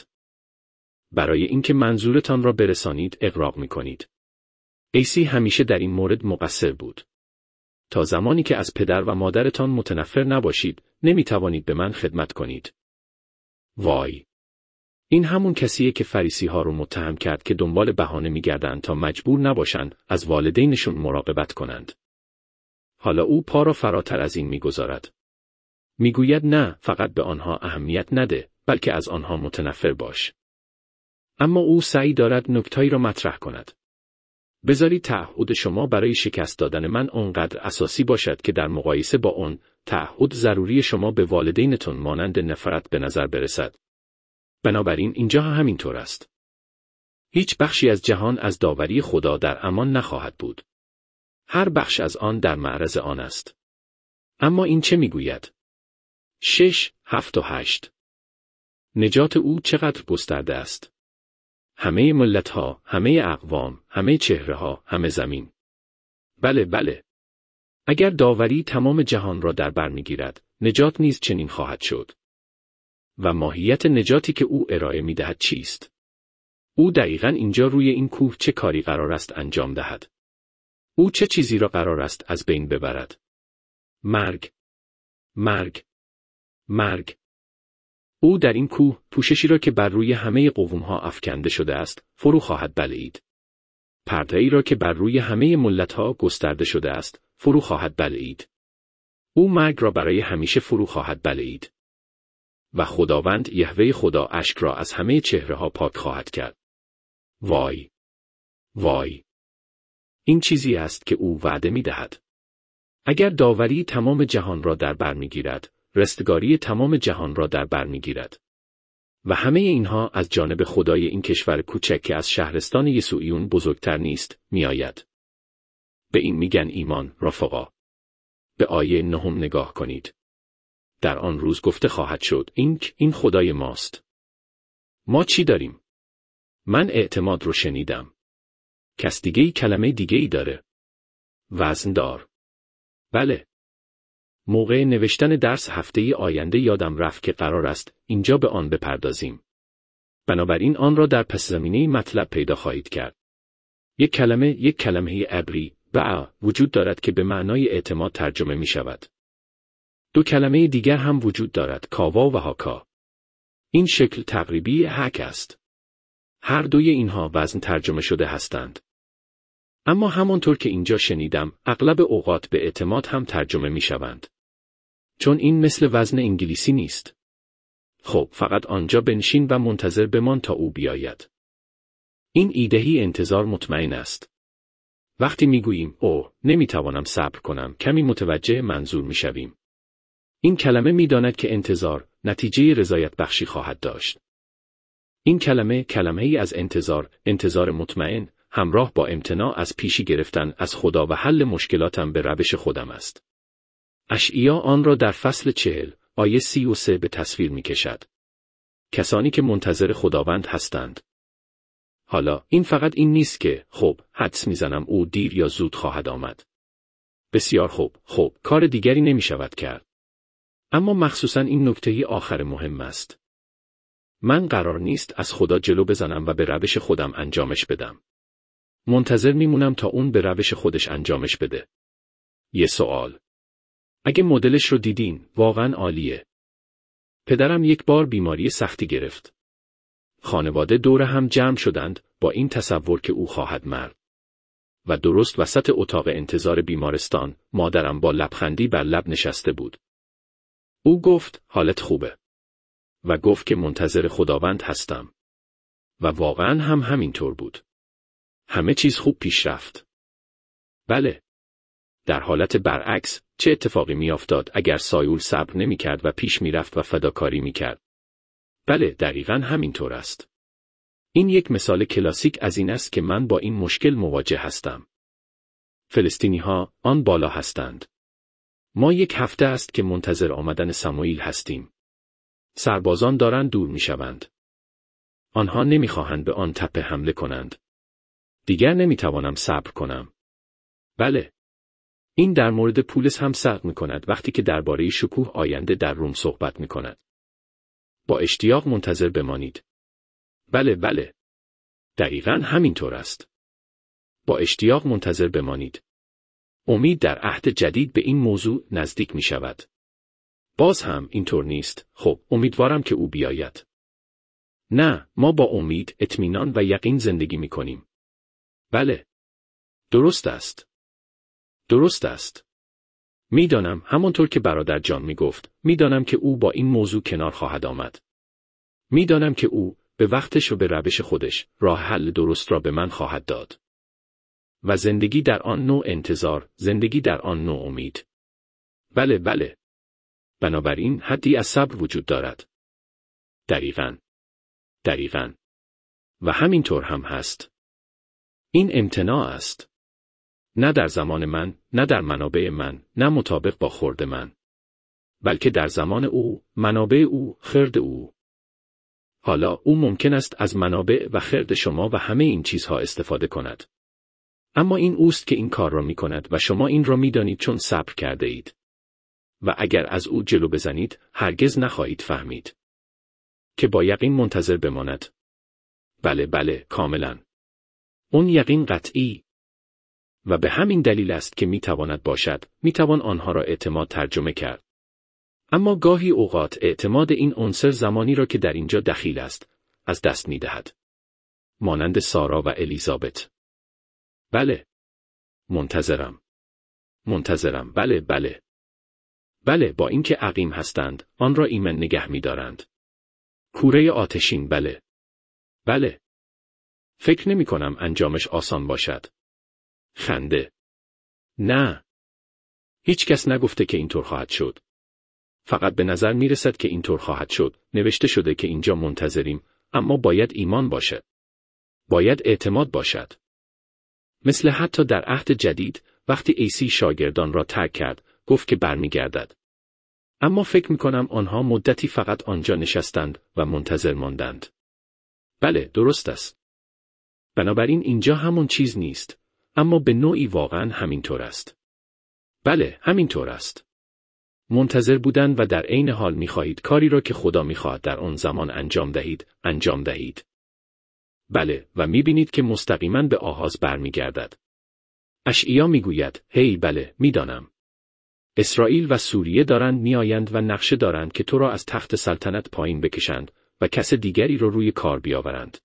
برای اینکه منظورتان را برسانید اغراق میکنید. ایسی همیشه در این مورد مقصر بود. تا زمانی که از پدر و مادرتان متنفر نباشید، نمیتوانید به من خدمت کنید. وای! این همون کسیه که فریسی ها رو متهم کرد که دنبال بهانه میگردند تا مجبور نباشند از والدینشون مراقبت کنند. حالا او پا را فراتر از این میگذارد. میگوید نه، فقط به آنها اهمیت نده، بلکه از آنها متنفر باش. اما او سعی دارد نکته‌ای را مطرح کند. بذارید تعهد شما برای شکست دادن من آنقدر اساسی باشد که در مقایسه با آن تعهد ضروری شما به والدینتون مانند نفرت به نظر برسد. بنابراین اینجا همینطور است. هیچ بخشی از جهان از داوری خدا در امان نخواهد بود. هر بخش از آن در معرض آن است. اما این چه میگوید؟ شش، هفت و هشت. نجات او چقدر گسترده است. همه ملتها، همه اقوام، همه چهرهها، همه زمین. بله بله. اگر داوری تمام جهان را در بر میگیرد، نجات نیز چنین خواهد شد. و ماهیت نجاتی که او ارائه میدهد چیست؟ او دقیقاً اینجا روی این کوه چه کاری قرار است انجام دهد؟ او چه چیزی را قرار است از بین ببرد؟ مرگ. مرگ. مرگ. او در این کوه پوششی را که بر روی همه قوم‌ها افکنده شده است، فرو خواهد بلعید. پرده‌ای را که بر روی همه ملت‌ها گسترده شده است، فرو خواهد بلعید. او مرگ را برای همیشه فرو خواهد بلعید. و خداوند یهوه خدا اشک را از همه چهره‌ها پاک خواهد کرد. وای! وای! این چیزی است که او وعده می‌دهد. اگر داوری تمام جهان را در بر می‌گیرد، رستگاری تمام جهان را در بر می‌گیرد. و همه اینها از جانب خدای این کشور کوچک که از شهرستان یسوعیون بزرگتر نیست، می‌آید. به این میگن ایمان، رفقا. به آیه نهم نگاه کنید. در آن روز گفته خواهد شد، این این خدای ماست. ما چی داریم؟ من اعتماد رو شنیدم. کس دیگه‌ای کلمه دیگه‌ای داره. وزندار. بله. موقع نوشتن درس هفته آینده یادم رفت که قرار است اینجا به آن بپردازیم. بنابراین آن را در پس زمینه مطلب پیدا خواهید کرد. یک کلمه، یک کلمه عبری، بع، وجود دارد که به معنای اعتماد ترجمه می شود. دو کلمه دیگر هم وجود دارد، کاوا و هاکا. این شکل تقریبی حک است. هر دوی اینها وزن ترجمه شده هستند. اما همانطور که اینجا شنیدم، اغلب اوقات به اعتماد هم ترجمه می شوند. چون این مثل وزن انگلیسی نیست. خب، فقط آنجا بنشین و منتظر بمان تا او بیاید. این ایدهی انتظار مطمئن است. وقتی میگوییم اوه، نمیتوانم صبر کنم، کمی متوجه منظور میشویم. این کلمه میداند که انتظار نتیجه رضایت بخشی خواهد داشت. این کلمه کلمه ای از انتظار، انتظار مطمئن، همراه با امتناع از پیشی گرفتن از خدا و حل مشکلاتم به روش خودم است. اشعیا آن را در فصل چهل، آیه سی و سه به تصویر می کشد. کسانی که منتظر خداوند هستند. حالا این فقط این نیست که خب حدس میزنم او دیر یا زود خواهد آمد. بسیار خوب، خب کار دیگری نمی شود کرد. اما مخصوصاً این نکته آخر مهم است. من قرار نیست از خدا جلو بزنم و به روش خودم انجامش بدم. منتظر میمونم تا اون به روش خودش انجامش بده. یه سوال. اگه مدلش رو دیدین، واقعاً عالیه. پدرم یک بار بیماری سختی گرفت. خانواده دور هم جمع شدند با این تصور که او خواهد مرد. و درست وسط اتاق انتظار بیمارستان، مادرم با لبخندی بر لب نشسته بود. او گفت حالت خوبه. و گفت که منتظر خداوند هستم. و واقعاً هم همینطور بود. همه چیز خوب پیش رفت. بله. در حالت برعکس، چه اتفاقی میافتاد اگر سایول صبر نمی کرد و پیش می رفت و فداکاری می کرد؟ بله، دقیقاً همینطور است. این یک مثال کلاسیک از این است که من با این مشکل مواجه هستم. فلسطینی ها آن بالا هستند. ما یک هفته است که منتظر آمدن سموئیل هستیم. سربازان دارند دور میشوند. آنها نمیخواهند به آن تپه حمله کنند. دیگر نمیتوانم صبر کنم. بله. این در مورد پولس هم صدق میکند وقتی که درباره شکوه آینده در روم صحبت میکند. با اشتیاق منتظر بمانید. بله بله. دقیقاً همینطور است. با اشتیاق منتظر بمانید. امید در عهد جدید به این موضوع نزدیک می شود. باز هم اینطور نیست. خب، امیدوارم که او بیاید. نه، ما با امید، اطمینان و یقین زندگی می کنیم. بله. درست است. درست است. میدانم، همانطور که برادر جان می گفت، میدانم که او با این موضوع کنار خواهد آمد. میدانم که او به وقتش و به روش خودش راه حل درست را به من خواهد داد. و زندگی در آن نوع انتظار، زندگی در آن نوع امید. بله بله. بنابراین حدی از صبر وجود دارد. دقیقاً. دقیقاً. و همینطور هم هست. این امتناع است. نه در زمان من، نه در منابع من، نه مطابق با خرد من. بلکه در زمان او، منابع او، خرد او. حالا او ممکن است از منابع و خرد شما و همه این چیزها استفاده کند. اما این اوست که این کار را می کند و شما این را می دانید چون صبر کرده اید. و اگر از او جلو بزنید، هرگز نخواهید فهمید. که با یقین منتظر بماند. بله بله، کاملا. اون یقین قطعی. و به همین دلیل است که می تواند باشد، می توان آنها را اعتماد ترجمه کرد. اما گاهی اوقات اعتماد این عنصر زمانی را که در اینجا دخیل است، از دست می دهد. مانند سارا و الیزابت. بله. منتظرم. منتظرم. بله بله. بله، با اینکه عقیم هستند، آن را ایمن نگه می دارند. کوره آتشین. بله. بله. فکر نمی کنم انجامش آسان باشد. خنده. نه. هیچ کس نگفته که اینطور خواهد شد. فقط به نظر می رسد که اینطور خواهد شد. نوشته شده که اینجا منتظریم، اما باید ایمان باشد. باید اعتماد باشد. مثل حتی در عهد جدید، وقتی عیسی شاگردان را ترک کرد، گفت که برمیگردد. اما فکر می کنم آنها مدتی فقط آنجا نشستند و منتظر ماندند. بله، درست است. بنابراین اینجا همون چیز نیست، اما به نوعی واقعا همینطور است. بله، همینطور است. منتظر بودن و در عین حال می خواهید کاری را که خدا می خواهد در آن زمان انجام دهید، انجام دهید. بله، و می بینید که مستقیما به آغاز برمیگردد. اشعیا می گوید، هی بله، می دانم. اسرائیل و سوریه دارند می آیند و نقشه دارند که تو را از تخت سلطنت پایین بکشند و کس دیگری را رو روی کار بیاورند.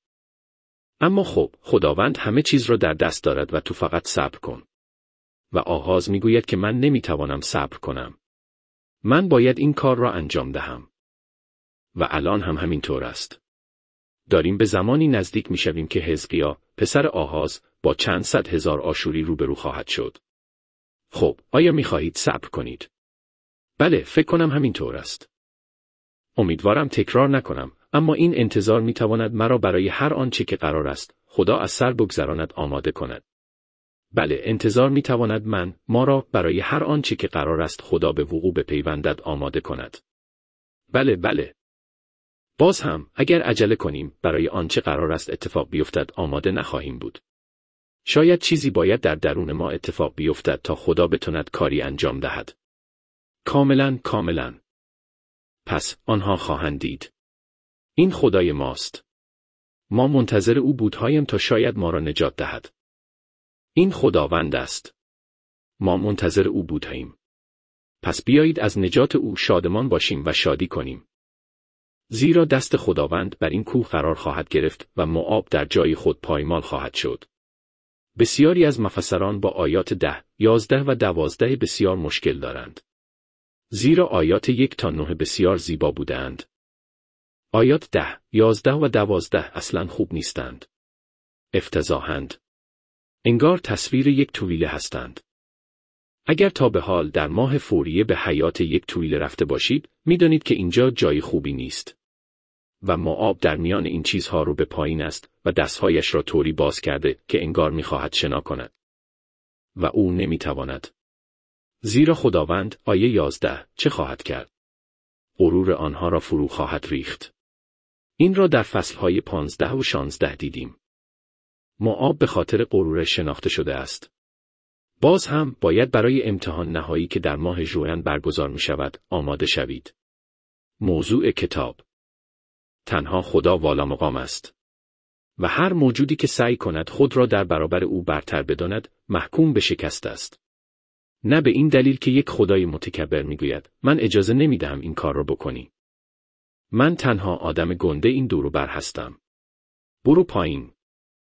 اما خب، خداوند همه چیز را در دست دارد و تو فقط صبر کن. و آغاز می گوید که من نمی توانم صبر کنم. من باید این کار را انجام دهم. و الان هم همینطور است. داریم به زمانی نزدیک می شویم که حزقیا، پسر آهاز، با چند صد هزار آشوری روبرو خواهد شد. خب، آیا می خواهید صبر کنید؟ بله، فکر کنم همینطور است. امیدوارم تکرار نکنم، اما این انتظار می تواند مرا برای هر آنچه که قرار است، خدا از سر بگذراند آماده کند. بله، انتظار می تواند من، ما را برای هر آنچه که قرار است خدا به وقوع بپیوندد آماده کند. بله بله. باز هم، اگر عجله کنیم، برای آنچه قرار است اتفاق بیفتد آماده نخواهیم بود. شاید چیزی باید در درون ما اتفاق بیفتد تا خدا بتواند کاری انجام دهد. کاملا کاملا. پس آنها خواهند دید. این خدای ماست. ما منتظر او بودهایم تا شاید ما را نجات دهد. این خداوند است. ما منتظر او بودهایم. پس بیایید از نجات او شادمان باشیم و شادی کنیم. زیرا دست خداوند بر این کوه قرار خواهد گرفت و موآب در جای خود پایمال خواهد شد. بسیاری از مفسران با آیات ده، یازده و دوازده بسیار مشکل دارند. زیرا آیات یک تا نه بسیار زیبا بودند. آیات ده، یازده و دوازده اصلاً خوب نیستند. افتضاحند. انگار تصویر یک طویله هستند. اگر تا به حال در ماه فوریه به حیات یک طویله رفته باشید، می‌دانید که اینجا جای خوبی نیست. و موآب در میان این چیزها رو به پایین است و دستهایش را طوری باز کرده که انگار می‌خواهد شنا کند. و او نمی‌تواند. زیرا خداوند، آیه یازده، چه خواهد کرد؟ غرور آنها را فرو خواهد ریخت. این را در فصلهای پانزده و شانزده دیدیم. موآب به خاطر غرور شناخته شده است. باز هم باید برای امتحان نهایی که در ماه ژوئن برگزار می شود آماده شوید. موضوع کتاب: تنها خدا والا مقام است و هر موجودی که سعی کند خود را در برابر او برتر بداند محکوم به شکست است. نه به این دلیل که یک خدای متکبر میگوید من اجازه نمیدهم این کار را بکنی. من تنها آدم گنده این دور و بر هستم. برو پایین.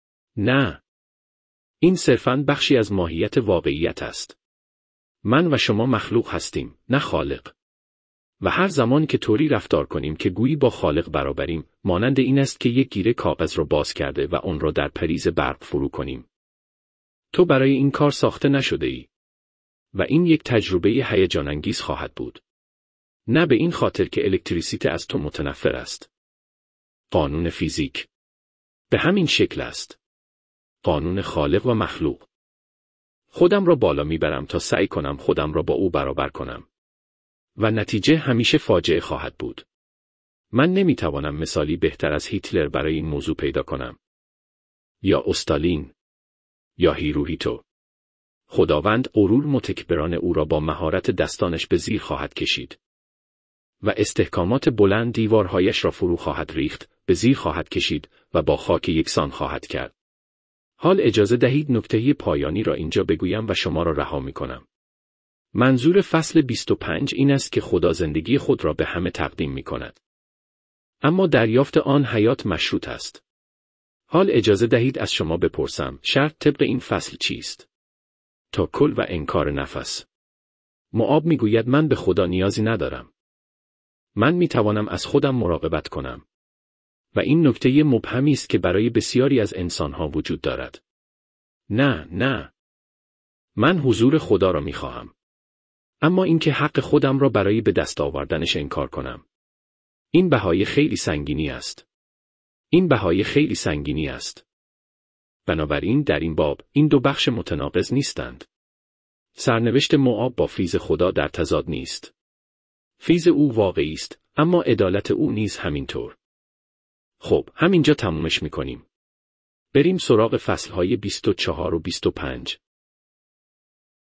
نه. این صرفاً بخشی از ماهیت واقعیت است. من و شما مخلوق هستیم، نه خالق. و هر زمان که طوری رفتار کنیم که گویی با خالق برابریم، مانند این است که یک گیره کاغذ را باز کرده و آن را در پریز برق فرو کنیم. تو برای این کار ساخته نشده ای. و این یک تجربه هیجان انگیز خواهد بود. نه به این خاطر که الکتریسیته از تو متنفر است. قانون فیزیک به همین شکل است. قانون خالق و مخلوق. خودم را بالا میبرم تا سعی کنم خودم را با او برابر کنم. و نتیجه همیشه فاجعه خواهد بود. من نمیتوانم مثالی بهتر از هیتلر برای این موضوع پیدا کنم. یا استالین. یا هیروهیتو. خداوند غرور متکبران او را با مهارت دستانش به زیر خواهد کشید. و استحکامات بلند دیوارهایش را فرو خواهد ریخت، به زیر خواهد کشید و با خاک یکسان خواهد کرد. حال اجازه دهید نکته پایانی را اینجا بگویم و شما را رها می کنم. منظور فصل بیست و پنج این است که خدا زندگی خود را به همه تقدیم می کند. اما دریافت آن حیات مشروط است. حال اجازه دهید از شما بپرسم، شرط طبق این فصل چیست؟ تاکل و انکار نفس. موآب می گوید من به خدا نیازی ندارم. من می توانم از خودم مراقبت کنم. و این نکته مبهمی است که برای بسیاری از انسانها وجود دارد. نه، نه. من حضور خدا را می خواهم. اما اینکه حق خودم را برای به دست آوردنش انکار کنم. این بهای خیلی سنگینی است. این بهای خیلی سنگینی است. بنابراین در این باب این دو بخش متناقض نیستند. سرنوشت موآب با فیض خدا در تضاد نیست. فیض او واقعی است، اما عدالت او نیز همینطور. خب، همینجا تمومش می‌کنیم. بریم سراغ فصلهای بیست و چهار و بیست و پنج.